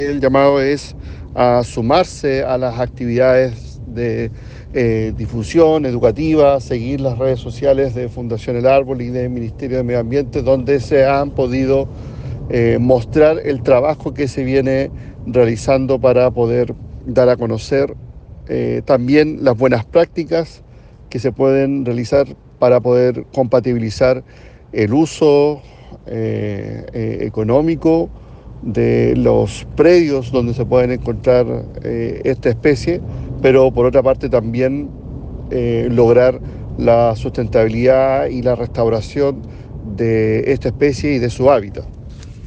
El llamado es a sumarse a las actividades de difusión educativa, seguir las redes sociales de Fundación El Árbol y del Ministerio de Medio Ambiente, donde se han podido mostrar el trabajo que se viene realizando para poder dar a conocer también las buenas prácticas que se pueden realizar para poder compatibilizar el uso económico de los predios donde se pueden encontrar esta especie, pero por otra parte también lograr la sustentabilidad y la restauración de esta especie y de su hábitat.